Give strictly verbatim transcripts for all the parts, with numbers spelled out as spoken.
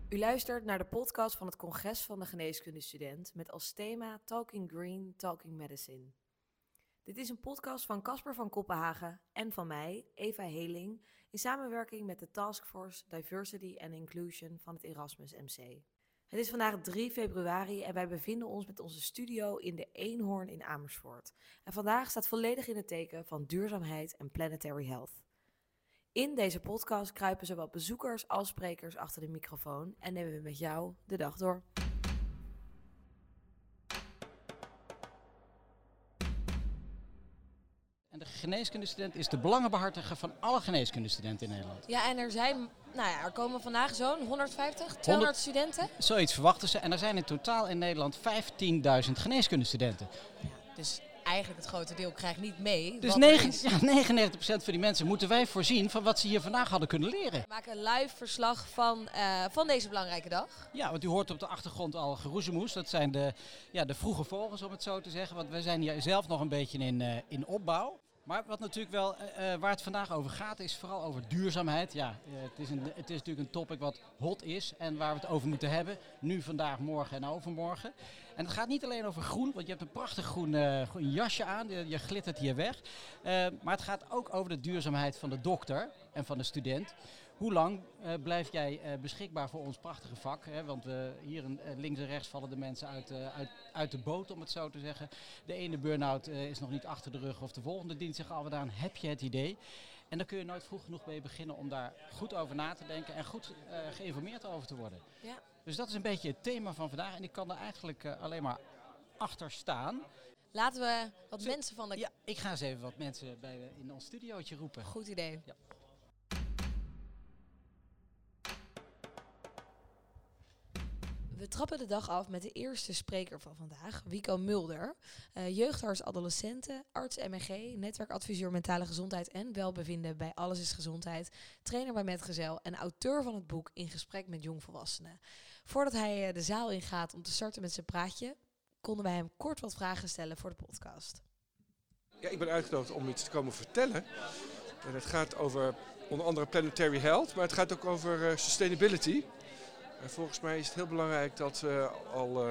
U luistert naar de podcast van het Congres van de Geneeskundestudent met als thema Talking Green, Talking Medicine. Dit is een podcast van Casper van Kopenhagen en van mij, Eva Heling, in samenwerking met de Taskforce Diversity and Inclusion van het Erasmus M C. Het is vandaag drie februari en wij bevinden ons met onze studio in de Eenhoorn in Amersfoort. En vandaag staat volledig in het teken van duurzaamheid en planetary health. In deze podcast kruipen zowel bezoekers als sprekers achter de microfoon en nemen we met jou de dag door. En de geneeskundestudent is de belangenbehartiger van alle geneeskundestudenten in Nederland. Ja, en er zijn, nou ja, er komen vandaag zo'n honderdvijftig, tweehonderd studenten. Zoiets verwachten ze. En er zijn in totaal in Nederland vijftienduizend geneeskundestudenten. Ja, dus eigenlijk het grote deel krijgt niet mee. Dus wat negen, er is. ja, negenennegentig procent van die mensen moeten wij voorzien van wat ze hier vandaag hadden kunnen leren. We maken een live verslag van, uh, van deze belangrijke dag. Ja, want u hoort op de achtergrond al geroezemoes. Dat zijn de, ja, de vroege vogels, om het zo te zeggen. Want we zijn hier zelf nog een beetje in, uh, in opbouw. Maar wat natuurlijk wel, uh, waar het vandaag over gaat, is vooral over duurzaamheid. Ja, uh, het, is een, het is natuurlijk een topic wat hot is en waar we het over moeten hebben. Nu, vandaag, morgen en overmorgen. En het gaat niet alleen over groen, want je hebt een prachtig groen, uh, groen jasje aan. Je, je glittert hier weg. Uh, maar het gaat ook over de duurzaamheid van de dokter en van de student. Hoe lang uh, blijf jij uh, beschikbaar voor ons prachtige vak? Hè? Want uh, hier in, uh, links en rechts vallen de mensen uit, uh, uit, uit de boot, om het zo te zeggen. De ene burn-out uh, is nog niet achter de rug of de volgende dient zich al wat aan. Heb je het idee? En daar kun je nooit vroeg genoeg mee beginnen om daar goed over na te denken en goed uh, geïnformeerd over te worden. Ja. Dus dat is een beetje het thema van vandaag en ik kan er eigenlijk uh, alleen maar achter staan. Laten we wat Zo, mensen van de... Ja, ik ga eens even wat mensen bij, uh, in ons studiootje roepen. Goed idee. Ja. We trappen de dag af met de eerste spreker van vandaag, Wico Mulder. Uh, jeugdarts adolescenten, arts M N G, netwerkadviseur mentale gezondheid en welbevinden bij Alles is Gezondheid, trainer bij Metgezel en auteur van het boek In Gesprek met Jongvolwassenen. Voordat hij uh, de zaal ingaat om te starten met zijn praatje, konden wij hem kort wat vragen stellen voor de podcast. Ja, ik ben uitgenodigd om iets te komen vertellen. En het gaat over onder andere planetary health, maar het gaat ook over uh, sustainability. En volgens mij is het heel belangrijk dat we al uh,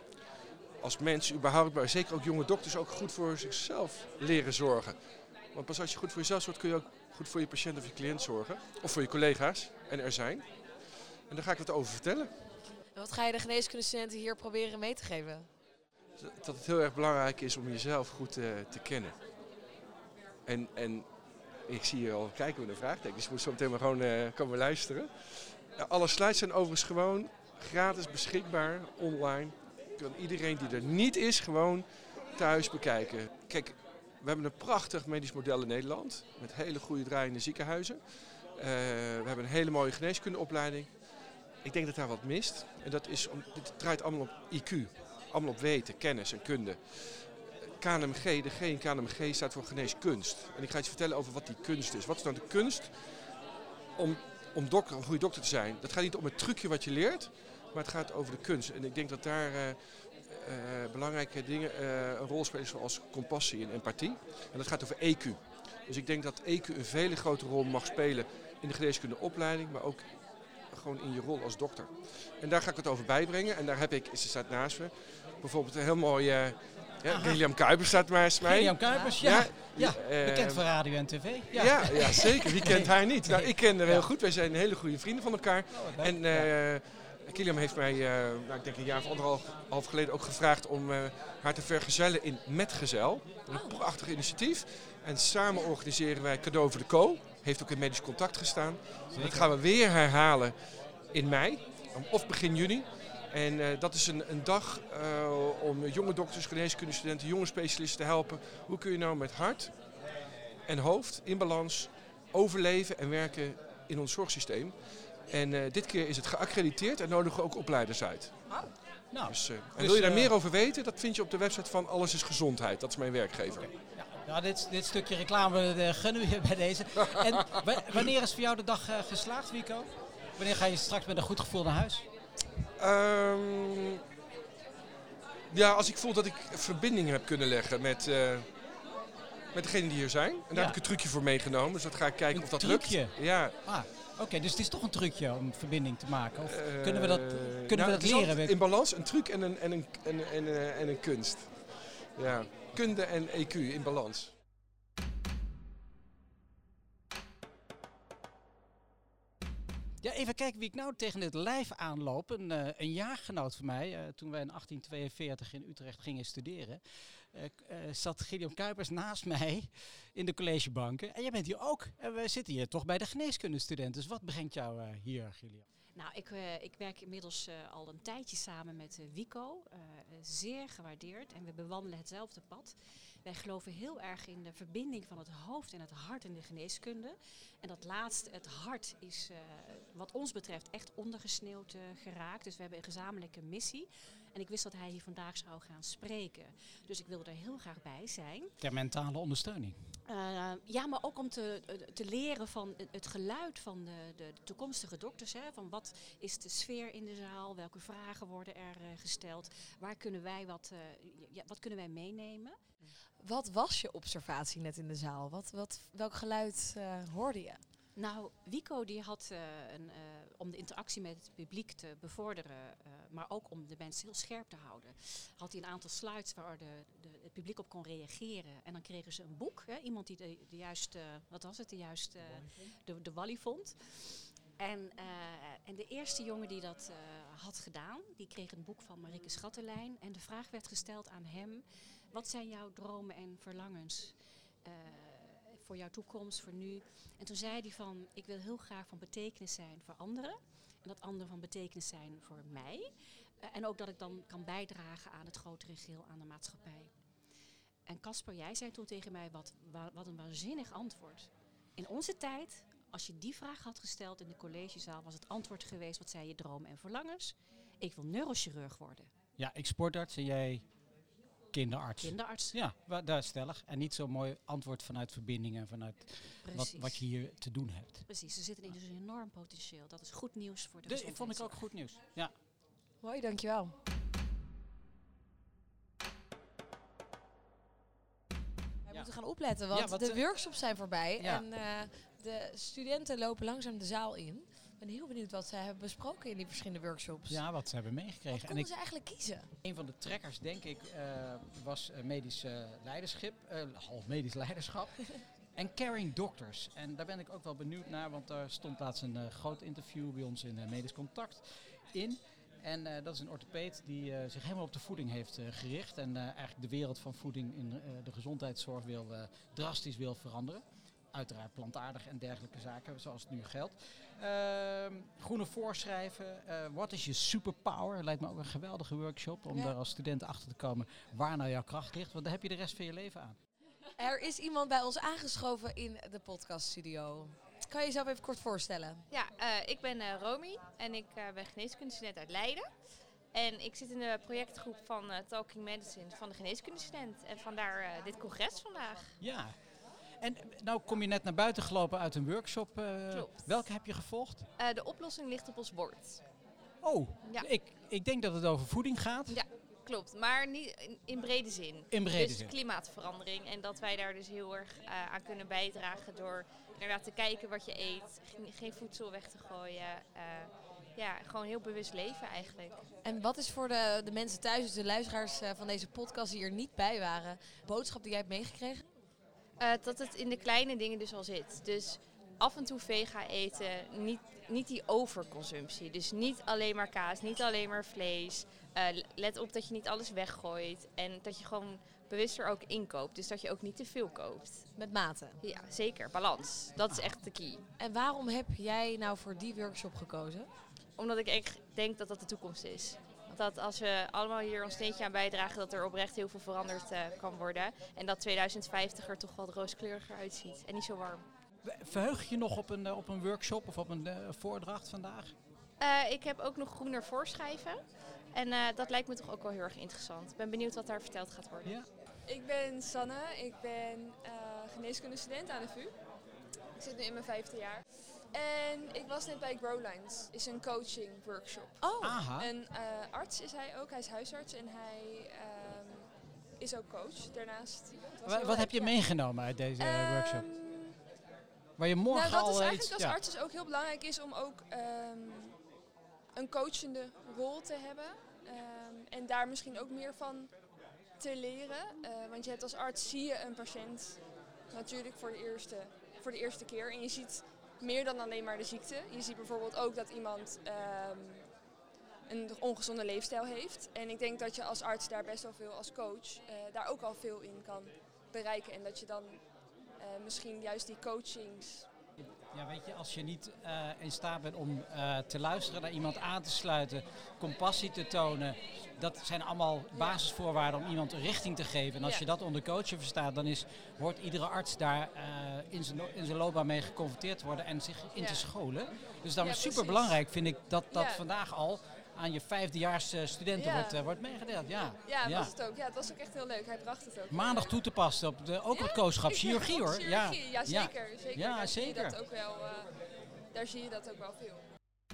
als mensen überhaupt, maar zeker ook jonge dokters, ook goed voor zichzelf leren zorgen. Want pas als je goed voor jezelf zorgt, kun je ook goed voor je patiënt of je cliënt zorgen. Of voor je collega's, en er zijn. En daar ga ik wat over vertellen. En wat ga je de geneeskundestudenten hier proberen mee te geven? Dat het heel erg belangrijk is om jezelf goed uh, te kennen. En, en ik zie je al kijken met een vraagteken, dus je moet zo meteen maar gewoon uh, komen luisteren. Alle slides zijn overigens gewoon gratis beschikbaar, online. Kan iedereen die er niet is, gewoon thuis bekijken. Kijk, we hebben een prachtig medisch model in Nederland. Met hele goede draaiende ziekenhuizen. Uh, we hebben een hele mooie geneeskundeopleiding. Ik denk dat daar wat mist. En dat is, om, dit draait allemaal op I Q. Allemaal op weten, kennis en kunde. K N M G, de G in K N M G staat voor geneeskunst. En ik ga iets vertellen over wat die kunst is. Wat is nou de kunst om... Om dokter, een goede dokter te zijn, dat gaat niet om het trucje wat je leert, maar het gaat over de kunst. En ik denk dat daar uh, uh, belangrijke dingen uh, een rol spelen zoals compassie en empathie. En dat gaat over E Q. Dus ik denk dat E Q een veel grotere rol mag spelen in de geneeskundeopleiding, maar ook gewoon in je rol als dokter. En daar ga ik het over bijbrengen. En daar heb ik, ze staat naast me, bijvoorbeeld een heel mooi... Uh, Ja, Gilliam Kuipers staat naast mij. Gilliam Kuipers, ja. ja, ja uh, bekend van radio en tv. Ja, ja, ja zeker. Wie kent haar niet? Nou, ik ken haar heel goed. Wij zijn hele goede vrienden van elkaar. Oh, en uh, Gilliam heeft mij, uh, nou, ik denk een jaar of anderhalf half geleden ook gevraagd om uh, haar te vergezellen in Metgezel. Een prachtig initiatief. En samen organiseren wij Cadeau voor de Co. Heeft ook in Medisch Contact gestaan. Zeker. Dat gaan we weer herhalen in mei, of begin juni. En uh, dat is een, een dag uh, om jonge dokters, geneeskundestudenten, jonge specialisten te helpen. Hoe kun je nou met hart en hoofd in balans overleven en werken in ons zorgsysteem. En uh, dit keer is het geaccrediteerd en nodigen we ook opleiders uit. Oh. Nou, dus, uh, en dus, wil je daar uh, meer over weten? Dat vind je op de website van Alles is Gezondheid. Dat is mijn werkgever. Okay. Ja. Ja, dit, dit stukje reclame uh, gunnen we je bij deze. En w- wanneer is voor jou de dag uh, geslaagd, Wico? Wanneer ga je straks met een goed gevoel naar huis? Um, ja, als ik voel dat ik verbinding heb kunnen leggen met, uh, met degenen die hier zijn. En daar Ja. heb ik een trucje voor meegenomen. Dus dat ga ik kijken Een of dat trucje? lukt. Ja. Ah, oké, dus het is toch een trucje om verbinding te maken? Of Eh, kunnen we dat, kunnen nou, we dat het is leren? altijd in balans, een truc en een, en een, en, en, en, eh, en een kunst. Ja, kunde en E Q in balans. Ja, even kijken wie ik nou tegen dit lijf aanloop. Een, uh, een jaargenoot van mij, uh, toen wij in achttien tweeënveertig in Utrecht gingen studeren, uh, uh, zat Gideon Kuipers naast mij in de collegebanken. En jij bent hier ook. En we zitten hier toch bij de geneeskundestudenten. Dus wat brengt jou uh, hier, Gideon? Nou, ik, uh, ik werk inmiddels uh, al een tijdje samen met uh, Wico. Uh, zeer gewaardeerd en we bewandelen hetzelfde pad. Wij geloven heel erg in de verbinding van het hoofd en het hart in de geneeskunde. En dat laatste, het hart, is uh, wat ons betreft echt ondergesneeuwd uh, geraakt. Dus we hebben een gezamenlijke missie. En ik wist dat hij hier vandaag zou gaan spreken. Dus ik wilde er heel graag bij zijn. Ter mentale ondersteuning. Uh, ja, maar ook om te, te leren van het geluid van de, de toekomstige dokters. Hè, van wat is de sfeer in de zaal? Welke vragen worden er uh, gesteld? Waar kunnen wij wat, uh, ja, wat kunnen wij meenemen? Wat was je observatie net in de zaal? Wat, wat, welk geluid uh, hoorde je? Nou, Wico die had uh, een, uh, om de interactie met het publiek te bevorderen, uh, maar ook om de mensen heel scherp te houden, had hij een aantal slides waar de, de, het publiek op kon reageren. En dan kregen ze een boek, hè, iemand die de, de juiste, wat was het, de juiste, de, de Wally vond. En, uh, en de eerste jongen die dat uh, had gedaan, die kreeg een boek van Marieke Schatterlijn. En de vraag werd gesteld aan hem, wat zijn jouw dromen en verlangens? Uh, voor jouw toekomst, voor nu. En toen zei hij van, ik wil heel graag van betekenis zijn voor anderen. En dat anderen van betekenis zijn voor mij. Uh, en ook dat ik dan kan bijdragen aan het grotere geheel, aan de maatschappij. En Casper, jij zei toen tegen mij, wat, wat een waanzinnig antwoord. In onze tijd, als je die vraag had gesteld in de collegezaal, was het antwoord geweest, wat zijn je dromen en verlangens? Ik wil neurochirurg worden. Ja, ik sportarts en jij kinderarts. Kinderarts. Ja, daar is stellig. En niet zo'n mooi antwoord vanuit verbinding en vanuit wat, wat je hier te doen hebt. Precies, er zit in dus een enorm potentieel. Dat is goed nieuws voor de Dat vond ik ook goed nieuws. Ja. Mooi, dankjewel. We moeten gaan opletten, want ja, de uh, workshops zijn voorbij ja. en uh, de studenten lopen langzaam de zaal in. Ik ben heel benieuwd wat zij hebben besproken in die verschillende workshops. Ja, wat ze hebben meegekregen. Wat konden ze eigenlijk kiezen? Een van de trekkers, denk ik, uh, was uh, medisch uh, leiderschap. Uh, half medisch leiderschap. En caring doctors. En daar ben ik ook wel benieuwd naar, want daar stond laatst een uh, groot interview bij ons in uh, Medisch Contact in. En uh, dat is een orthopeed die uh, zich helemaal op de voeding heeft uh, gericht. En uh, eigenlijk de wereld van voeding in uh, de gezondheidszorg wil uh, drastisch wil veranderen. Uiteraard plantaardig en dergelijke zaken, zoals het nu geldt. Uh, groene voorschrijven. Uh, wat is je superpower? Lijkt me ook een geweldige workshop om ja. daar als student achter te komen waar nou jouw kracht ligt. Want daar heb je de rest van je leven aan. Er is iemand bij ons aangeschoven in de podcaststudio. Kan je jezelf even kort voorstellen? Ja, uh, ik ben uh, Romy en ik uh, ben geneeskundestudent uit Leiden. En ik zit in de projectgroep van uh, Talking Medicine van de geneeskundestudent. En vandaar uh, dit congres vandaag. Ja. En nou kom je net naar buiten gelopen uit een workshop. Uh, Klopt. Welke heb je gevolgd? Uh, de oplossing ligt op ons bord. Oh, ja. ik, ik denk dat het over voeding gaat. Ja, klopt. Maar niet in, in brede zin. In brede dus zin. klimaatverandering. En dat wij daar dus heel erg uh, aan kunnen bijdragen door inderdaad te kijken wat je eet. Geen, geen voedsel weg te gooien. Uh, ja, gewoon heel bewust leven eigenlijk. En wat is voor de, de mensen thuis, dus de luisteraars uh, van deze podcast die er niet bij waren, boodschap die jij hebt meegekregen? Uh, dat het in de kleine dingen dus al zit. Dus af en toe vega eten, niet, niet die overconsumptie. Dus niet alleen maar kaas, niet alleen maar vlees. Uh, let op dat je niet alles weggooit. En dat je gewoon bewuster ook inkoopt. Dus dat je ook niet te veel koopt. Met mate? Ja, zeker. Balans. Dat is echt de key. En waarom heb jij nou voor die workshop gekozen? Omdat ik echt denk dat dat de toekomst is. Dat als we allemaal hier ons steentje aan bijdragen, dat er oprecht heel veel veranderd uh, kan worden. En dat tweeduizend vijftig er toch wat rooskleuriger uitziet. En niet zo warm. Verheug je je nog op een, uh, op een workshop of op een uh, voordracht vandaag? Uh, ik heb ook nog groener voorschrijven. En uh, dat lijkt me toch ook wel heel erg interessant. Ik ben benieuwd wat daar verteld gaat worden. Ja. Ik ben Sanne. Ik ben uh, geneeskundestudent aan de V U. Ik zit nu in mijn vijfde jaar. En ik was net bij Growlines. Is een coaching workshop. Oh. Aha. Een uh, arts is hij ook. Hij is huisarts en hij um, is ook coach daarnaast. Het was Wa- heel wat heb leuk, je ja. meegenomen uit deze eh, Ehm, workshop? Waar je morgen nou, dat al is eh, eigenlijk iets... als ja. arts dus ook heel belangrijk is om ook ehm, een coachende rol te hebben. Ehm, en daar misschien ook meer van te leren. Uh, want je hebt als arts zie je een patiënt natuurlijk voor de, eerste, voor de eerste keer. En je ziet meer dan alleen maar de ziekte. Je ziet bijvoorbeeld ook dat iemand um, een ongezonde leefstijl heeft. En ik denk dat je als arts daar best wel veel, als coach, uh, daar ook al veel in kan bereiken. En dat je dan uh, misschien juist die coachings... Ja, weet je, als je niet uh, in staat bent om uh, te luisteren naar iemand aan te sluiten, compassie te tonen, dat zijn allemaal basisvoorwaarden om iemand een richting te geven. En als Ja. je dat onder coachen verstaat, dan is, wordt iedere arts daar uh, in zijn in zijn loopbaan mee geconfronteerd te worden en zich in Ja. te scholen. Dus dan Ja, is super precies. belangrijk, vind ik, dat dat Ja. vandaag al aan je vijfdejaars uh, studenten Ja. wordt, uh, wordt meegedeeld. Ja. Ja, Ja. was het ook. Ja, het was ook echt heel leuk. Hij bracht het ook. Maandag toe te passen, op de, ook op Ja, het coachschap. ik- Chirurgie hoor. Chirurgie, ja, Ja. zeker. zeker. Ja, daar Zie je zeker. dat ook wel, uh, daar zie je dat ook wel veel.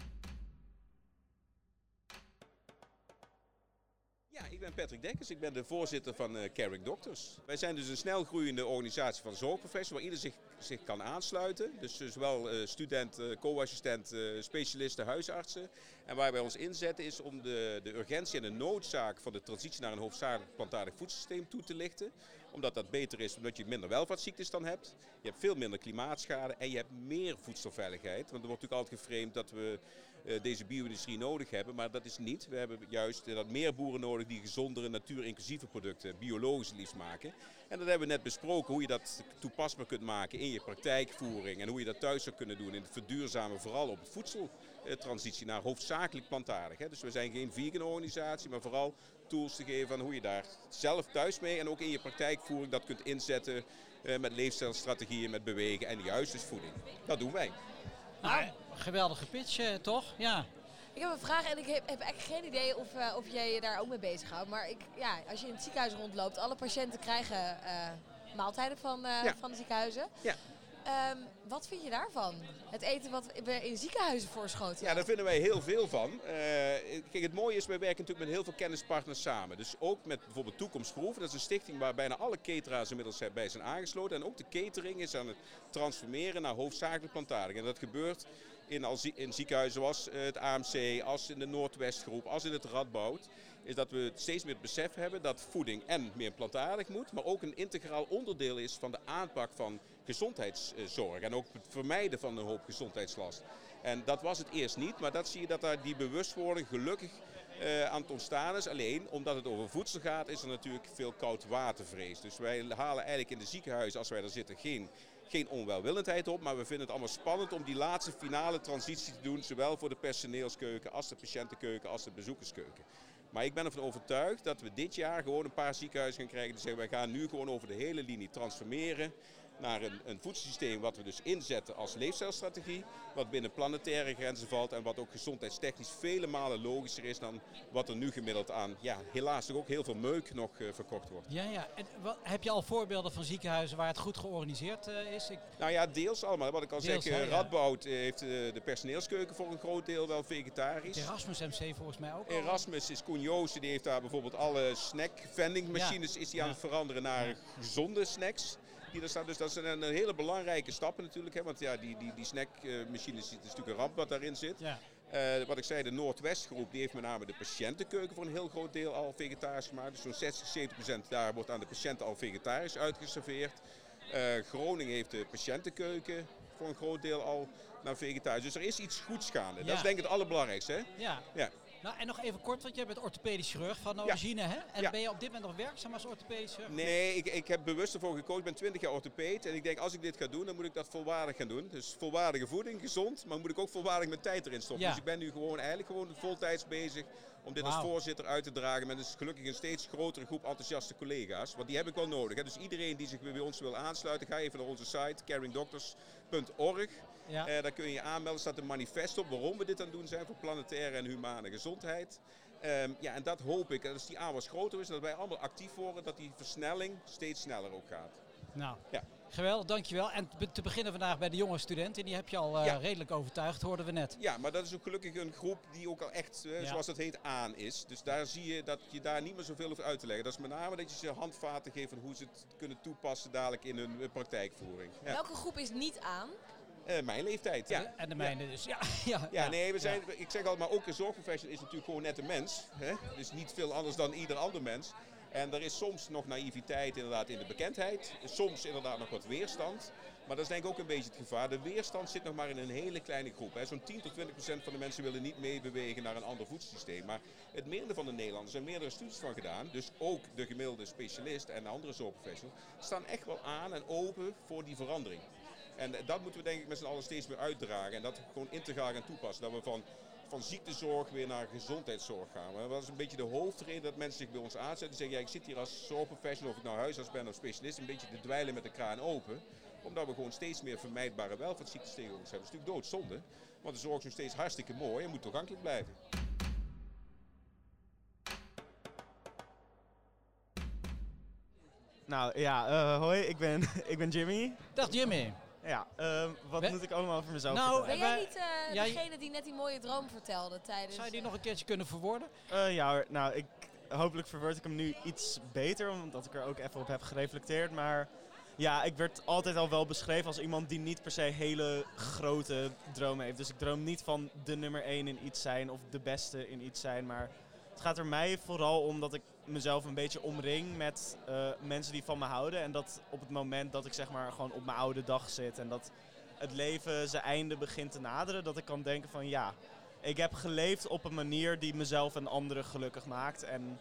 Ja, ik ben Patrick Dekkers. Ik ben de voorzitter van uh, Caring Doctors. Wij zijn dus een snel groeiende organisatie van zorgprofessionals waar ieder zich, zich kan aansluiten. Dus uh, zowel uh, student, uh, co-assistent, uh, specialisten, huisartsen. En waar wij ons inzetten is om de, de urgentie en de noodzaak van de transitie naar een hoofdzakelijk plantaardig voedselsysteem toe te lichten. Omdat dat beter is, omdat je minder welvaartsziektes dan hebt. Je hebt veel minder klimaatschade en je hebt meer voedselveiligheid. Want er wordt natuurlijk altijd geframed dat we uh, deze bio-industrie nodig hebben, maar dat is niet. We hebben juist uh, dat meer boeren nodig die gezondere, natuurinclusieve producten, biologisch liefst maken. En dat hebben we net besproken, hoe je dat toepasbaar kunt maken in je praktijkvoering en hoe je dat thuis zou kunnen doen in het verduurzamen, vooral op het voedseltransitie naar hoofdzakelijk plantaardig. Hè. Dus we zijn geen vegan organisatie, maar vooral tools te geven van hoe je daar zelf thuis mee en ook in je praktijkvoering dat kunt inzetten uh, met leefstijlstrategieën, met bewegen en juist dus voeding. Dat doen wij. Nou, geweldige pitch, uh, toch? Ja. Ik heb een vraag en ik heb, heb eigenlijk geen idee of, uh, of jij je daar ook mee bezighoudt. Maar ik, ja, als je in het ziekenhuis rondloopt, alle patiënten krijgen uh, maaltijden van, uh, Ja. van de ziekenhuizen. Ja. Um, wat vind je daarvan? Het eten wat we in ziekenhuizen voorschoten. Ja, daar vinden wij heel veel van. Uh, kijk, het mooie is, wij werken natuurlijk met heel veel kennispartners samen. Dus ook met bijvoorbeeld Toekomstproef. Dat is een stichting waar bijna alle cateraars inmiddels bij zijn aangesloten. En ook de catering is aan het transformeren naar hoofdzakelijk plantaardig. En dat gebeurt in, al zie, in ziekenhuizen zoals uh, het A M C, als in de Noordwestgroep, als in het Radboud. Is dat we steeds meer het besef hebben dat voeding en meer plantaardig moet. Maar ook een integraal onderdeel is van de aanpak van gezondheidszorg. En ook het vermijden van een hoop gezondheidslast. En dat was het eerst niet, maar dat zie je dat daar die bewustwording gelukkig uh, aan het ontstaan is. Alleen omdat het over voedsel gaat, is er natuurlijk veel koudwatervrees. Dus wij halen eigenlijk in de ziekenhuizen, als wij er zitten, geen, geen onwelwillendheid op. Maar we vinden het allemaal spannend om die laatste finale transitie te doen. Zowel voor de personeelskeuken, als de patiëntenkeuken, als de bezoekerskeuken. Maar ik ben ervan overtuigd dat we dit jaar gewoon een paar ziekenhuizen gaan krijgen die zeggen, wij gaan nu gewoon over de hele linie transformeren naar een, een voedselsysteem wat we dus inzetten als leefstijlstrategie, wat binnen planetaire grenzen valt en wat ook gezondheidstechnisch vele malen logischer is dan wat er nu gemiddeld aan, ja, helaas toch ook heel veel meuk nog uh, verkocht wordt. Ja, ja. En wat, heb je al voorbeelden van ziekenhuizen waar het goed georganiseerd uh, is? Ik... Nou ja, deels allemaal. Wat ik al Deels, zeg, uh, hè, ja. Radboud uh, heeft uh, de personeelskeuken voor een groot deel wel vegetarisch. Erasmus M C volgens mij ook al. Erasmus is Koen Joosten, die heeft daar bijvoorbeeld alle snack vending machines Ja. is die aan Ja. het veranderen naar Ja. gezonde snacks. Die er staan. Dus dat zijn een, een hele belangrijke stappen natuurlijk. Hè, want ja, die, die, die snackmachines, het is natuurlijk een ramp wat daarin zit. Ja. Uh, wat ik zei, de Noordwestgroep, die heeft met name de patiëntenkeuken voor een heel groot deel al vegetarisch gemaakt. Dus zo'n zestig, zeventig procent daar wordt aan de patiënten al vegetarisch uitgeserveerd. Uh, Groningen heeft de patiëntenkeuken voor een groot deel al naar vegetarisch. Dus er is iets goeds gaande. Ja. Dat is denk ik het allerbelangrijkste. Hè? Ja. Ja. Nou, en nog even kort, want jij bent orthopedisch chirurg van origine, hè? En Ja. ben je op dit moment nog werkzaam als orthopedisch chirurg? Nee, ik, ik heb bewust ervoor gekozen. Ik ben twintig jaar orthopeed. En ik denk, als ik dit ga doen, dan moet ik dat volwaardig gaan doen. Dus volwaardige voeding, gezond. Maar moet ik ook volwaardig mijn tijd erin stoppen. Ja. Dus ik ben nu gewoon eigenlijk gewoon voltijds bezig om dit als Wauw. voorzitter uit te dragen. Met dus gelukkig een steeds grotere groep enthousiaste collega's. Want die heb ik wel nodig. Hè. Dus iedereen die zich bij ons wil aansluiten, ga even naar onze site, caring doctors punt org. Ja. Uh, daar kun je je aanmelden. Er staat een manifest op waarom we dit aan het doen zijn voor planetaire en humane gezondheid. Um, ja, en dat hoop ik, dat als die aanwas groter is, dat wij allemaal actief worden, dat die versnelling steeds sneller ook gaat. Nou, Ja. Geweldig, dankjewel. En te- te beginnen vandaag bij de jonge studenten. Die heb je al uh, Ja. redelijk overtuigd, hoorden we net. Ja, maar dat is ook gelukkig een groep die ook al echt, uh, Ja. zoals dat heet, aan is. Dus daar zie je dat je daar niet meer zoveel hoeft uit te leggen. Dat is met name dat je ze handvaten geeft van hoe ze het kunnen toepassen dadelijk in hun uh, praktijkvoering. Ja. Welke groep is niet aan? Uh, mijn leeftijd, ja. En de mijne dus. Ja, ja, Ja, nee, we zijn, ja. ik zeg altijd, maar ook een zorgprofessional is natuurlijk gewoon net een mens. Hè? Dus niet veel anders dan ieder ander mens. En er is soms nog naïviteit inderdaad in de bekendheid. Soms inderdaad nog wat weerstand. Maar dat is denk ik ook een beetje het gevaar. De weerstand zit nog maar in een hele kleine groep. Hè. Zo'n tien tot twintig procent van de mensen willen niet meebewegen naar een ander voedselsysteem. Maar het merendeel van de Nederlanders, er zijn meerdere studies van gedaan. Dus ook de gemiddelde specialist en de andere zorgprofessionals staan echt wel aan en open voor die verandering. En dat moeten we denk ik met z'n allen steeds meer uitdragen. En dat gewoon integraal gaan toepassen. Dat we van, van ziektezorg weer naar gezondheidszorg gaan. Maar dat is een beetje de hoofdreden dat mensen zich bij ons aanzetten. Die zeggen, ja, ik zit hier als zorgprofessional, of ik nou huisarts ben of specialist, een beetje te dweilen met de kraan open. Omdat we gewoon steeds meer vermijdbare welvaartsziektes tegen ons hebben. Dat is natuurlijk doodzonde. Want de zorg is nog steeds hartstikke mooi en moet toegankelijk blijven. Nou ja, uh, hoi, ik ben, ik ben Jimmy. Dag Jimmy. Ja, uh, wat We- moet ik allemaal over mezelf Nou, vertellen? Ben jij wij- niet uh, jij- degene die net die mooie droom vertelde tijdens... Zou je die uh, nog een keertje kunnen verwoorden? Uh, ja hoor, nou, ik, hopelijk verwoord ik hem nu iets beter, omdat ik er ook even op heb gereflecteerd. Maar ja, ik werd altijd al wel beschreven als iemand die niet per se hele grote dromen heeft. Dus ik droom niet van de nummer één in iets zijn of de beste in iets zijn. Maar het gaat er mij vooral om dat ik mezelf een beetje omring met uh, mensen die van me houden. En dat op het moment dat ik zeg maar gewoon op mijn oude dag zit en dat het leven zijn einde begint te naderen, dat ik kan denken van ja, ik heb geleefd op een manier die mezelf en anderen gelukkig maakt. En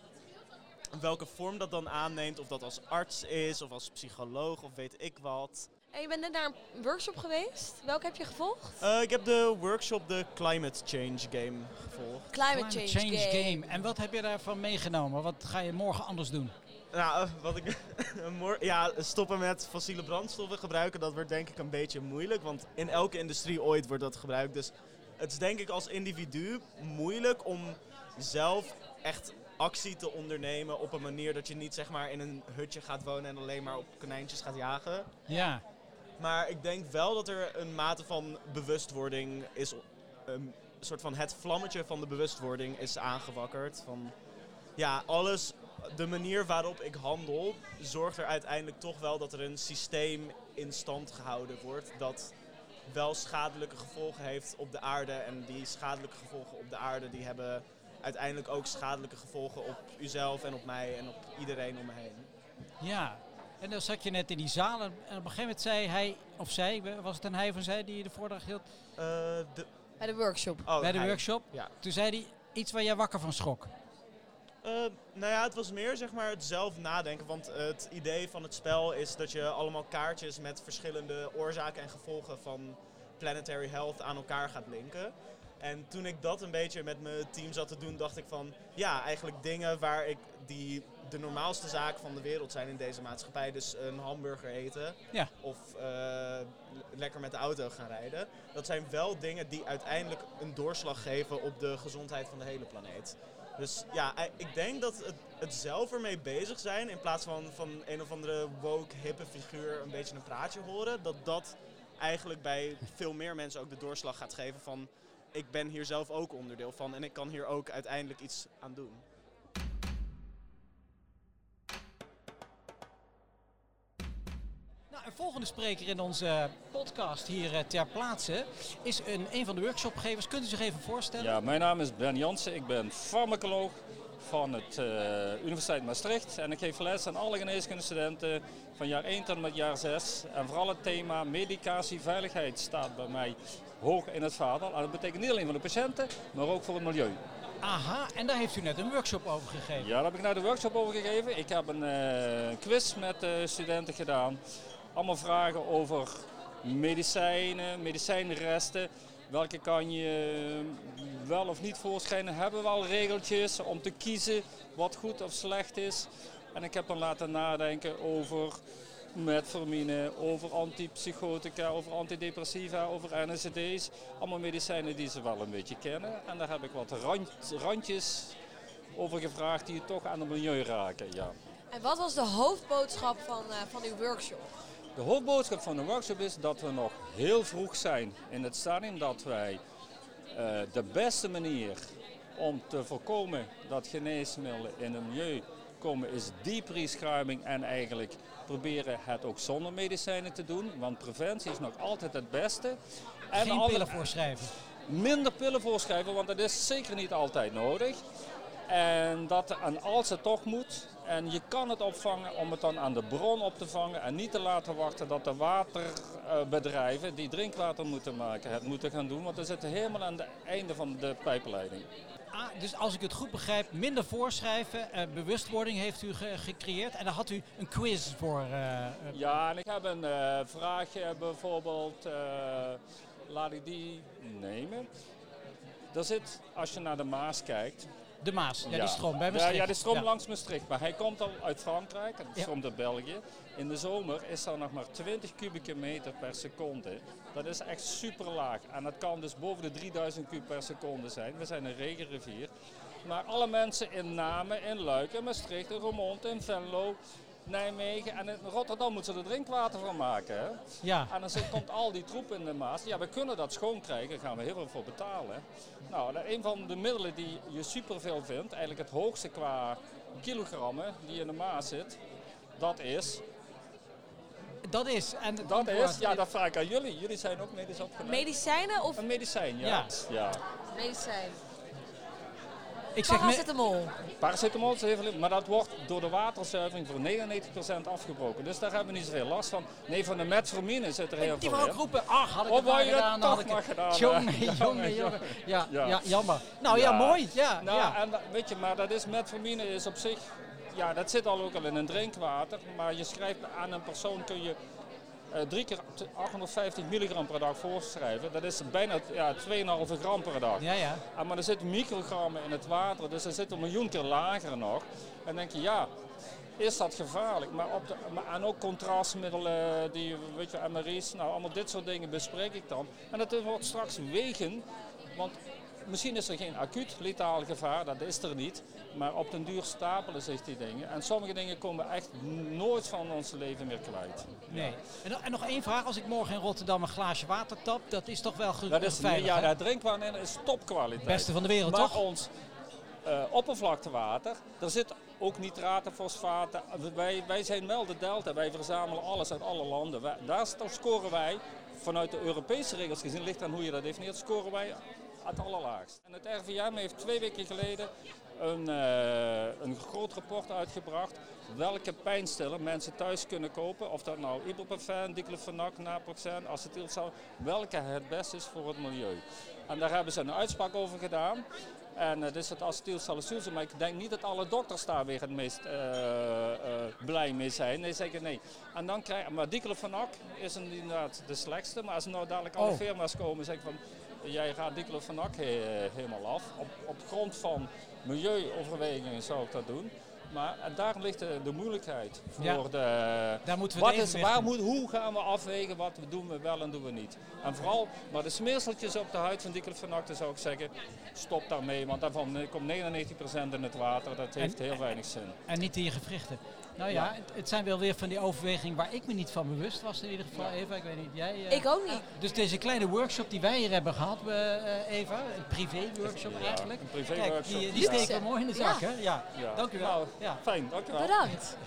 welke vorm dat dan aanneemt, of dat als arts is of als psycholoog of weet ik wat. En je bent net naar een workshop geweest. Welke heb je gevolgd? Uh, ik heb de workshop de Climate Change Game gevolgd. Climate, Change, Game. En wat heb je daarvan meegenomen? Wat ga je morgen anders doen? Nou, uh, wat ik mor- ja, stoppen met fossiele brandstoffen gebruiken, dat wordt denk ik een beetje moeilijk. Want in elke industrie ooit wordt dat gebruikt. Dus het is denk ik als individu moeilijk om zelf echt actie te ondernemen op een manier dat je niet zeg maar in een hutje gaat wonen en alleen maar op konijntjes gaat jagen. Ja. Maar ik denk wel dat er een mate van bewustwording is, een soort van het vlammetje van de bewustwording is aangewakkerd. Van ja, alles, de manier waarop ik handel, zorgt er uiteindelijk toch wel dat er een systeem in stand gehouden wordt dat wel schadelijke gevolgen heeft op de aarde. En die schadelijke gevolgen op de aarde, die hebben uiteindelijk ook schadelijke gevolgen op uzelf en op mij en op iedereen om me heen. Ja. En dan zat je net in die zaal en op een gegeven moment zei hij, of zij, was het een hij of een zij die de voordracht hield? Uh, de, Bij de workshop. oh, Bij de hij. workshop. Ja. Toen zei hij iets waar jij wakker van schrok. Uh, nou ja, het was meer zeg maar het zelf nadenken. Want het idee van het spel is dat je allemaal kaartjes met verschillende oorzaken en gevolgen van planetary health aan elkaar gaat linken. En toen ik dat een beetje met mijn team zat te doen, dacht ik van ja, eigenlijk dingen waar ik die de normaalste zaken van de wereld zijn in deze maatschappij. Dus een hamburger eten Ja. of uh, lekker met de auto gaan rijden. Dat zijn wel dingen die uiteindelijk een doorslag geven op de gezondheid van de hele planeet. Dus ja, ik denk dat het, het zelf ermee bezig zijn, in plaats van van een of andere woke, hippe figuur een beetje een praatje horen, dat dat eigenlijk bij veel meer mensen ook de doorslag gaat geven van ik ben hier zelf ook onderdeel van en ik kan hier ook uiteindelijk iets aan doen. Nou, een volgende spreker in onze podcast hier uh, ter plaatse is een, een van de workshopgevers. Kunt u zich even voorstellen? Ja, mijn naam is Ben Jansen. Ik ben farmacoloog van het uh, Universiteit Maastricht. En ik geef les aan alle geneeskundestudenten van jaar één tot en met jaar zes. En vooral het thema medicatieveiligheid staat bij mij hoog in het vaandel. En dat betekent niet alleen voor de patiënten, maar ook voor het milieu. Aha, en daar heeft u net een workshop over gegeven. Ja, daar heb ik nou de workshop over gegeven. Ik heb een uh, quiz met uh, studenten gedaan. Allemaal vragen over medicijnen, medicijnresten. Welke kan je wel of niet voorschrijven? Hebben we al regeltjes om te kiezen wat goed of slecht is? En ik heb dan laten nadenken over metformine, over antipsychotica, over antidepressiva, over N S A D's. Allemaal medicijnen die ze wel een beetje kennen. En daar heb ik wat rand, randjes over gevraagd die toch aan het milieu raken. Ja. En wat was de hoofdboodschap van, uh, van uw workshop? De hoofdboodschap van de workshop is dat we nog heel vroeg zijn in het stadium dat wij uh, de beste manier om te voorkomen dat geneesmiddelen in het milieu komen is deprescribing en eigenlijk proberen het ook zonder medicijnen te doen. Want preventie is nog altijd het beste. En Geen alle, pillen voorschrijven. Minder pillen voorschrijven, want dat is zeker niet altijd nodig. En, dat, en als het toch moet, en je kan het opvangen om het dan aan de bron op te vangen en niet te laten wachten dat de waterbedrijven die drinkwater moeten maken het moeten gaan doen. Want we zitten helemaal aan het einde van de pijpleiding. Ah, dus als ik het goed begrijp, minder voorschrijven, uh, bewustwording heeft u ge- gecreëerd en daar had u een quiz voor. Uh, uh, ja, en ik heb een uh, vraagje bijvoorbeeld, uh, laat ik die nemen. Er zit, als je naar de Maas kijkt. De Maas, ja, ja. die stroom bij Ja, Maastricht. ja, die stroom ja. langs Maastricht, maar hij komt al uit Frankrijk, het stroomt uit België. In de zomer is er nog maar twintig kubieke meter per seconde. Dat is echt super laag en dat kan dus boven de drieduizend kub per seconde zijn. We zijn een regenrivier. Maar alle mensen in Namen, in Luik, in Maastricht, in Roermond, in Venlo, Nijmegen en in Rotterdam moeten ze er drinkwater van maken. Hè? Ja. En dan zit, komt al die troep in de Maas. Ja, we kunnen dat schoon krijgen, daar gaan we heel veel voor betalen. Nou, een van de middelen die je superveel vindt, eigenlijk het hoogste qua kilogrammen die in de Maas zit, dat is... Dat is. En dat antwoord, is, ja, dat vraag ik aan jullie. Jullie zijn ook medisch opgeleid. Medicijnen of? Een medicijn, ja. Ja. ja. Medicijn. Ik zeg Paracetamol. Paracetamol is heel veel, maar dat wordt door de waterzuivering voor negenennegentig procent afgebroken. Dus daar hebben we niet zoveel last van. Nee, van de metformine zit er heel die veel wou in. ook roepen, ach, had ik het Of wou maar je gedaan, dat had toch ik maar het... gedaan. Jongen, Ja, jongen, ja, jongen. Ja, ja. ja. jammer. Nou ja, Ja. mooi. Ja, Nou, ja. en dat- weet je, maar dat is metformine is op zich, ja, dat zit al ook al in een drinkwater. Maar je schrijft aan een persoon kun je uh, drie keer achthonderdvijftig milligram per dag voorschrijven. Dat is bijna ja, twee komma vijf gram per dag. Ja, ja. En, maar er zitten microgrammen in het water, dus er zit een miljoen keer lager nog. En dan denk je, ja, is dat gevaarlijk? Maar op de, maar, en ook contrastmiddelen, die, weet je, M R I's, nou allemaal dit soort dingen bespreek ik dan. En dat wordt straks wegen, want misschien is er geen acuut letaal gevaar, dat is er niet. Maar op den duur stapelen zich die dingen. En sommige dingen komen echt nooit van ons leven meer kwijt. Nee. En, en nog één vraag, als ik morgen in Rotterdam een glaasje water tap, dat is toch wel ge- Dat is, veilig, ja, hè? dat drinkwater is topkwaliteit. Het beste van de wereld, maar toch? ons uh, oppervlaktewater, daar zit ook nitraten, fosfaten. Wij, wij zijn wel de Delta, wij verzamelen alles uit alle landen. Wij, daar scoren wij, vanuit de Europese regels gezien, ligt aan hoe je dat definieert, scoren wij het allerlaagst. En het R V M heeft twee weken geleden een, uh, een groot rapport uitgebracht welke pijnstiller mensen thuis kunnen kopen. Of dat nou ibuprofen, diclofenac, naproxen, acetylsalicylsel, welke het beste is voor het milieu. En daar hebben ze een uitspraak over gedaan. En dat is het acetylsalicylsel, maar ik denk niet dat alle dokters daar weer het meest uh, uh, blij mee zijn. Nee, zeker nee. En dan krijg, maar diclofenac is inderdaad de slechtste, maar als er nou dadelijk alle Oh. firma's komen en zeggen van jij gaat diclofenac he, helemaal af. Op, op grond van milieuoverwegingen zou ik dat doen. Maar en daar ligt de, de moeilijkheid voor Ja. de. Daar moeten we wat het is, evenwicht waar moet, hoe gaan we afwegen wat we doen we wel en doen we niet? En vooral, maar de smeerseltjes op de huid van diclofenac, dan zou ik zeggen, stop daarmee, want daarvan komt negenennegentig procent in het water. Dat heeft En- heel weinig zin. En niet in je gewrichten. Nou ja, Ja. het, het zijn wel weer van die overwegingen waar ik me niet van bewust was in ieder geval. Eva, ik weet niet, jij? eh, Ik ook niet. Dus deze kleine workshop die wij hier hebben gehad, uh, Eva, een privé-workshop Ja, eigenlijk. een privé Kijk, workshop. die, die Ja. steken we mooi in de zak, Ja. hè? Ja. Ja. Dank u wel. Nou, Ja. Fijn, dank u wel. Bedankt.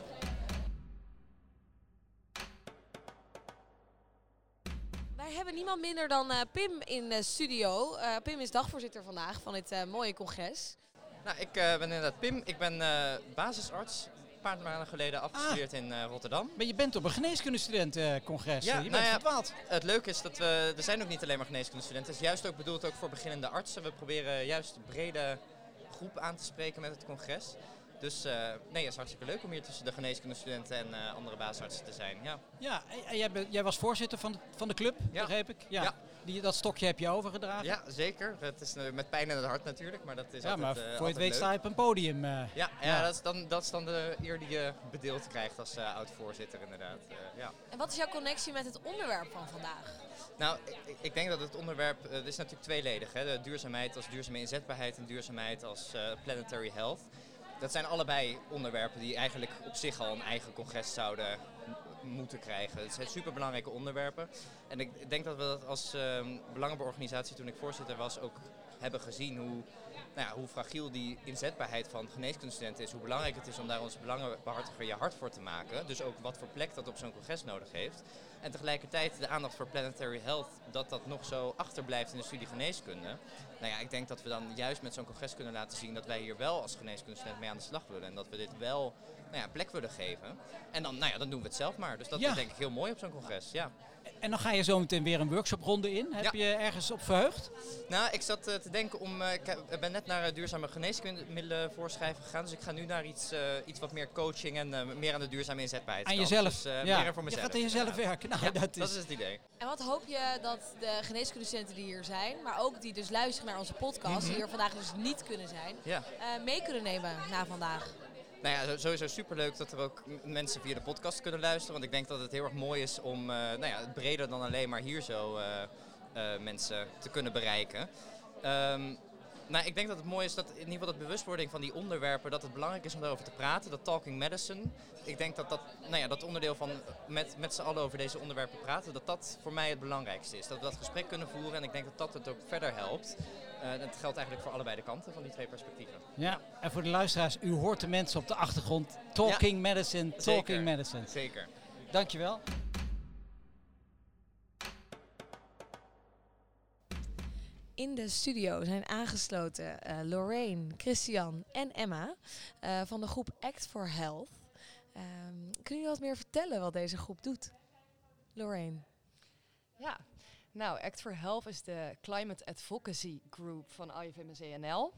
Wij hebben niemand minder dan uh, Pim in de studio. Uh, Pim is dagvoorzitter vandaag van dit uh, mooie congres. Nou, ik uh, ben inderdaad Pim. Ik ben uh, basisarts. Een paar maanden geleden afgestudeerd ah. in uh, Rotterdam. Maar je bent op een geneeskundestudentencongres. Ja, je nou bent ja, verdwaald. Het leuke is dat we, er zijn ook niet alleen maar geneeskundestudenten. Het is juist ook bedoeld ook voor beginnende artsen. We proberen juist een brede groep aan te spreken met het congres. Dus uh, nee, het is hartstikke leuk om hier tussen de geneeskundestudenten en uh, andere basisartsen te zijn. Ja, Ja, en jij, ben, jij was voorzitter van de, van de club, Ja. begreep ik? Ja. Ja. Die, dat stokje heb je overgedragen. ja zeker. Het is uh, met pijn in het hart natuurlijk, maar dat is Ja, altijd, maar uh, voor je altijd het weet leuk. sta je op een podium. uh. Ja, ja, Ja. Dat, is dan, dat is dan de eer die je bedeeld krijgt als uh, oud-voorzitter inderdaad. Uh, ja. En wat is jouw connectie met het onderwerp van vandaag? Nou, ik, ik denk dat het onderwerp, uh, het is natuurlijk tweeledig. Hè? De duurzaamheid als duurzame inzetbaarheid en duurzaamheid als uh, planetary health. Dat zijn allebei onderwerpen die eigenlijk op zich al een eigen congres zouden moeten krijgen. Het zijn superbelangrijke onderwerpen. En ik denk dat we dat als uh, belangenbeorganisatie, toen ik voorzitter was, ook hebben gezien hoe, nou ja, hoe fragiel die inzetbaarheid van geneeskundestudenten is. Hoe belangrijk het is om daar onze belangenbehartiger je hart voor te maken. Dus ook wat voor plek dat op zo'n congres nodig heeft. En tegelijkertijd de aandacht voor planetary health, dat dat nog zo achterblijft in de studie geneeskunde. Nou ja, ik denk dat we dan juist met zo'n congres kunnen laten zien dat wij hier wel als geneeskundestudent mee aan de slag willen. En dat we dit wel nou ja, plek willen geven. En dan, nou ja, dan doen we het zelf maar. Dus dat Ja. is denk ik heel mooi op zo'n congres. Ja. En dan ga je zo meteen weer een workshopronde in. Heb Ja. je ergens op verheugd? Nou, ik zat uh, te denken om... Uh, ik heb- ben net naar uh, duurzame geneesmiddelen voorschrijven gegaan. Dus ik ga nu naar iets, uh, iets wat meer coaching en uh, meer aan de duurzame inzetbaarheid. Aan jezelf. Dus uh, Ja. meer voor mezelf. Je gaat aan jezelf inderdaad. werken. Nou, Ja, dat is- dat is het idee. En wat hoop je dat de geneeskundestudenten die hier zijn, maar ook die dus luisteren naar onze podcast, die Mhm. er vandaag dus niet kunnen zijn, Ja. eh, mee kunnen nemen na vandaag? Nou ja, sowieso superleuk dat er ook m- mensen via de podcast kunnen luisteren. Want ik denk dat het heel erg mooi is om uh, nou ja, breder dan alleen maar hier zo uh, uh, mensen te kunnen bereiken. Um, nou, ik denk dat het mooi is dat in ieder geval dat bewustwording van die onderwerpen, dat het belangrijk is om daarover te praten. Dat talking medicine. Ik denk dat dat, nou ja, dat onderdeel van met, met z'n allen over deze onderwerpen praten, dat dat voor mij het belangrijkste is. Dat we dat gesprek kunnen voeren en ik denk dat dat het ook verder helpt. Uh, dat geldt eigenlijk voor allebei de kanten van die twee perspectieven. Ja, en voor de luisteraars, u hoort de mensen op de achtergrond. Talking Ja. medicine, Zeker. talking medicine. Zeker. Dankjewel. In de studio zijn aangesloten eh, Lorraine, Christian en Emma eh, van de groep Act for Health. Um, kunnen jullie wat meer vertellen wat deze groep doet? Lorraine. Ja, nou, Act for Health is de Climate Advocacy Group van I F M C N L.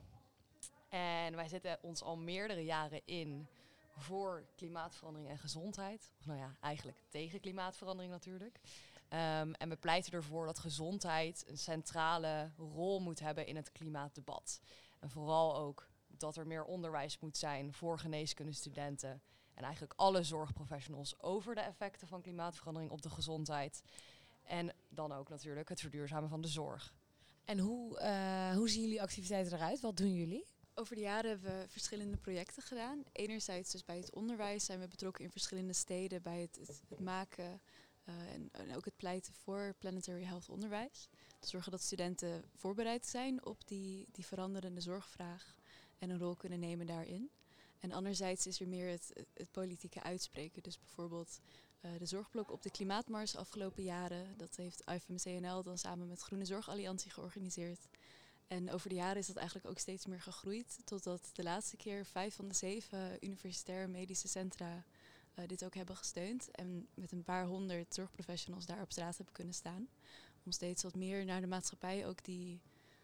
En wij zetten ons al meerdere jaren in voor klimaatverandering en gezondheid. Of nou ja, eigenlijk tegen klimaatverandering natuurlijk. Um, en we pleiten ervoor dat gezondheid een centrale rol moet hebben in het klimaatdebat. En vooral ook dat er meer onderwijs moet zijn voor geneeskundestudenten en eigenlijk alle zorgprofessionals over de effecten van klimaatverandering op de gezondheid. En dan ook natuurlijk het verduurzamen van de zorg. En hoe, uh, hoe zien jullie activiteiten eruit? Wat doen jullie? Over de jaren hebben we verschillende projecten gedaan. Enerzijds dus bij het onderwijs zijn we betrokken in verschillende steden bij het, het, het maken uh, en, en ook het pleiten voor planetary health onderwijs. Te zorgen dat studenten voorbereid zijn op die, die veranderende zorgvraag en een rol kunnen nemen daarin. En anderzijds is er meer het, het politieke uitspreken. Dus bijvoorbeeld uh, de zorgblok op de klimaatmars afgelopen jaren. Dat heeft I F M C N L dan samen met Groene Zorgalliantie georganiseerd. En over de jaren is dat eigenlijk ook steeds meer gegroeid. Totdat de laatste keer vijf van de zeven universitaire medische centra uh, dit ook hebben gesteund. En met een paar honderd zorgprofessionals daar op straat hebben kunnen staan. Om steeds wat meer naar de maatschappij ook die,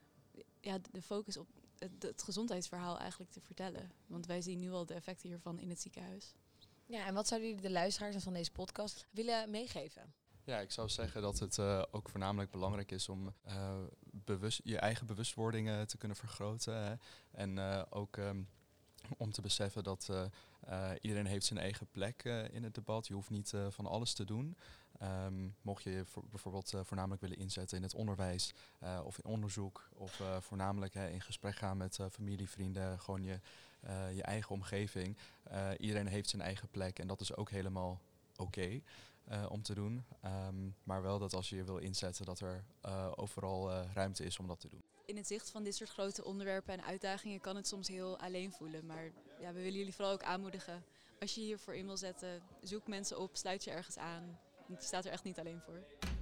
ja, de focus op het, het gezondheidsverhaal eigenlijk te vertellen. Want wij zien nu al de effecten hiervan in het ziekenhuis. Ja, en wat zouden jullie de luisteraars van deze podcast willen meegeven? Ja, ik zou zeggen dat het uh, ook voornamelijk belangrijk is om uh, bewust, je eigen bewustwording uh, te kunnen vergroten. Hè. En uh, ook um, om te beseffen dat uh, uh, iedereen heeft zijn eigen plek uh, in het debat. Je hoeft niet uh, van alles te doen. Um, mocht je je voor, bijvoorbeeld uh, voornamelijk willen inzetten in het onderwijs uh, of in onderzoek. Of uh, voornamelijk uh, in gesprek gaan met uh, familie, vrienden, gewoon je, uh, je eigen omgeving. Uh, iedereen heeft zijn eigen plek en dat is ook helemaal oké. Okay. Uh, om te doen. Um, maar wel dat als je je wil inzetten, dat er uh, overal uh, ruimte is om dat te doen. In het zicht van dit soort grote onderwerpen en uitdagingen kan het soms heel alleen voelen. Maar ja, we willen jullie vooral ook aanmoedigen. Als je je hiervoor in wil zetten, zoek mensen op, sluit je ergens aan. Je staat er echt niet alleen voor.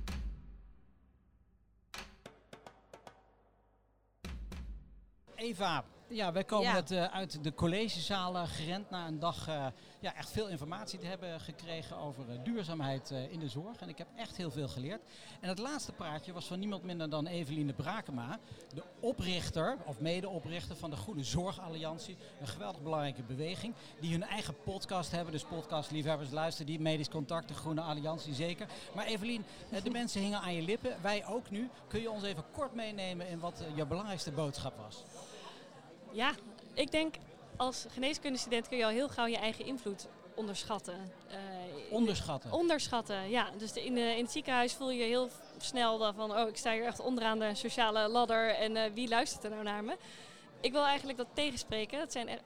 Eva, ja, wij komen Ja. net uh, uit de collegezalen gerend na een dag uh, ja, echt veel informatie te hebben gekregen over uh, duurzaamheid uh, in de zorg. En ik heb echt heel veel geleerd. En het laatste praatje was van niemand minder dan Eveline Brakema, de oprichter of medeoprichter van de Groene Zorgalliantie. Een geweldig belangrijke beweging die hun eigen podcast hebben. Dus podcastliefhebbers, luister die, Medisch Contact, de Groene Alliantie zeker. Maar Eveline, uh, de mensen hingen aan je lippen, wij ook nu. Kun je ons even kort meenemen in wat uh, jouw belangrijkste boodschap was? Ja, ik denk als geneeskundestudent kun je al heel gauw je eigen invloed onderschatten. Uh, onderschatten? Onderschatten, ja. Dus de, in, de, in het ziekenhuis voel je heel snel van, oh, ik sta hier echt onderaan de sociale ladder en uh, wie luistert er nou naar me? Ik wil eigenlijk dat tegenspreken. Het zijn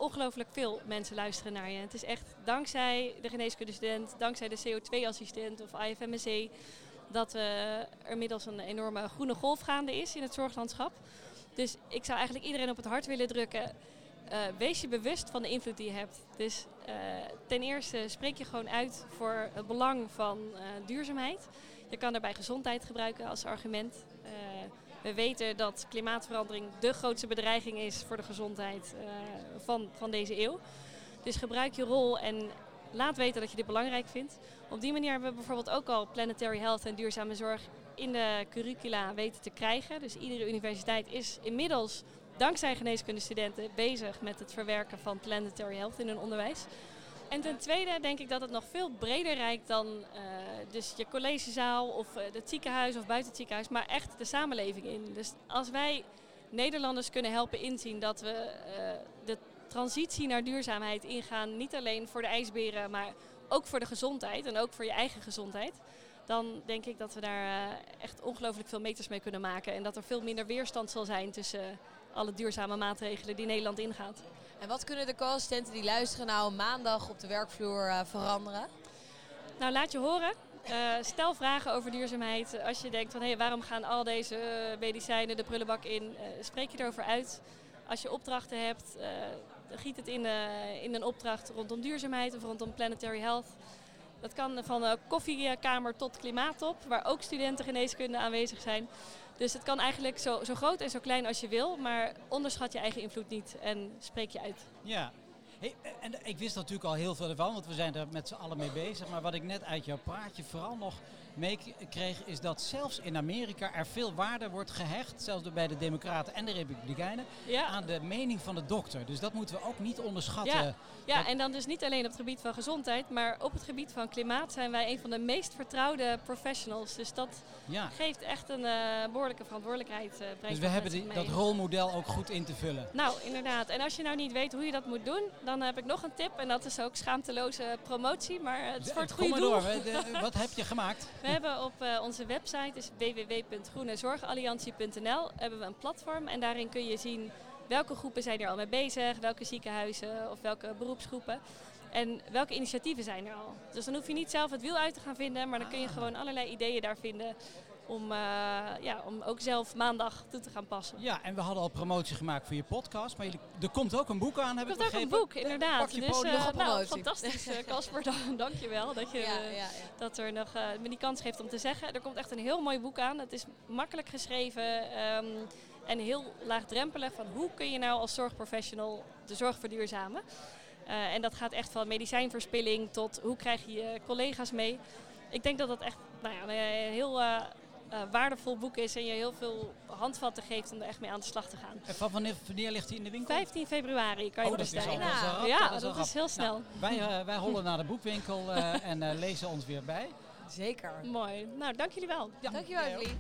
ongelooflijk veel mensen luisteren naar je. Het is echt dankzij de geneeskundestudent, dankzij de C O twee assistent of I F M S C... dat we er inmiddels een enorme groene golf gaande is in het zorglandschap. Dus ik zou eigenlijk iedereen op het hart willen drukken. Uh, wees je bewust van de invloed die je hebt. Dus uh, ten eerste spreek je gewoon uit voor het belang van uh, duurzaamheid. Je kan daarbij gezondheid gebruiken als argument. Uh, we weten dat klimaatverandering de grootste bedreiging is voor de gezondheid uh, van, van deze eeuw. Dus gebruik je rol en laat weten dat je dit belangrijk vindt. Op die manier hebben we bijvoorbeeld ook al planetary health en duurzame zorg in de curricula weten te krijgen. Dus iedere universiteit is inmiddels dankzij geneeskundestudenten bezig met het verwerken van planetary health in hun onderwijs. En ten tweede denk ik dat het nog veel breder reikt dan uh, dus je collegezaal of uh, het ziekenhuis of buiten het ziekenhuis, maar echt de samenleving in. Dus als wij Nederlanders kunnen helpen inzien dat we uh, de transitie naar duurzaamheid ingaan, niet alleen voor de ijsberen, maar ook voor de gezondheid en ook voor je eigen gezondheid, dan denk ik dat we daar uh, echt ongelooflijk veel meters mee kunnen maken. En dat er veel minder weerstand zal zijn tussen uh, alle duurzame maatregelen die Nederland ingaat. En wat kunnen de co-assistenten die luisteren nou maandag op de werkvloer uh, veranderen? Nou, laat je horen. Uh, stel vragen over duurzaamheid. Als je denkt van hé, hey, waarom gaan al deze uh, medicijnen de prullenbak in? Uh, spreek je erover uit. Als je opdrachten hebt, uh, giet het in, uh, in een opdracht rondom duurzaamheid of rondom planetary health. Dat kan van de koffiekamer tot klimaattop, waar ook studenten geneeskunde aanwezig zijn. Dus het kan eigenlijk zo, zo groot en zo klein als je wil, maar onderschat je eigen invloed niet en spreek je uit. Ja, hey, en ik wist natuurlijk al heel veel ervan, want we zijn er met z'n allen mee bezig. Maar wat ik net uit jouw praatje vooral nog meekreeg, is dat zelfs in Amerika er veel waarde wordt gehecht, zelfs bij de Democraten en de Republikeinen, ja. aan de mening van de dokter. Dus dat moeten we ook niet onderschatten. Ja, ja, en dan dus niet alleen op het gebied van gezondheid, maar op het gebied van klimaat zijn wij een van de meest vertrouwde professionals. Dus dat ja. geeft echt een uh, behoorlijke verantwoordelijkheid. Uh, dus we hebben die, dat rolmodel ook goed in te vullen. Nou, inderdaad. En als je nou niet weet hoe je dat moet doen, dan heb ik nog een tip. En dat is ook schaamteloze promotie, maar het is voor het goede Kom doel. maar door. De, wat heb je gemaakt? We hebben op uh, onze website, dus w w w punt groene zorgalliantie punt n l, hebben we een platform. En daarin kun je zien welke groepen zijn er al mee bezig, welke ziekenhuizen of welke beroepsgroepen. En welke initiatieven zijn er al. Dus dan hoef je niet zelf het wiel uit te gaan vinden, maar dan kun je gewoon allerlei ideeën daar vinden om, uh, ja, om ook zelf maandag toe te gaan passen. Ja, en we hadden al promotie gemaakt voor je podcast, maar jullie, er komt ook een boek aan, heb er ik begrepen. Er komt ook een boek, inderdaad. Pak je dus uh, nou, promotie. fantastisch, Casper, uh, dank je wel dat je ja, uh, ja, ja. dat er nog uh, me die kans geeft om te zeggen. Er komt echt een heel mooi boek aan. Het is makkelijk geschreven um, en heel laagdrempelig van hoe kun je nou als zorgprofessional de zorg verduurzamen. Uh, en dat gaat echt van medicijnverspilling tot hoe krijg je je collega's mee. Ik denk dat dat echt nou ja, een heel uh, uh, waardevol boek is en je heel veel handvatten geeft om er echt mee aan de slag te gaan. En van wanneer, wanneer ligt hij in de winkel? vijftien februari kan je oh, bestellen. Dat is al, dat is ja, dat is, dat is heel snel. Nou, wij, uh, wij hollen naar de boekwinkel uh, en uh, lezen ons weer bij. Zeker. Mooi. Nou, dank jullie wel. Ja, dank je wel, Evelien.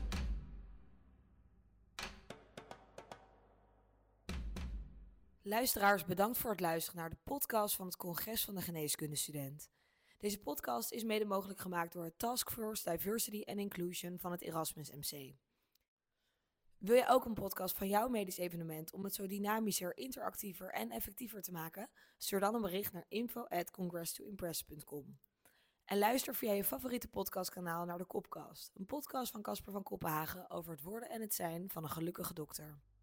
Luisteraars, bedankt voor het luisteren naar de podcast van het Congres van de Geneeskundestudent. Deze podcast is mede mogelijk gemaakt door het Task Force Diversity and Inclusion van het Erasmus M C. Wil je ook een podcast van jouw medisch evenement om het zo dynamischer, interactiever en effectiever te maken? Stuur dan een bericht naar info at congress to impress punt com. En luister via je favoriete podcastkanaal naar de Kopcast, een podcast van Casper van Kopenhagen over het worden en het zijn van een gelukkige dokter.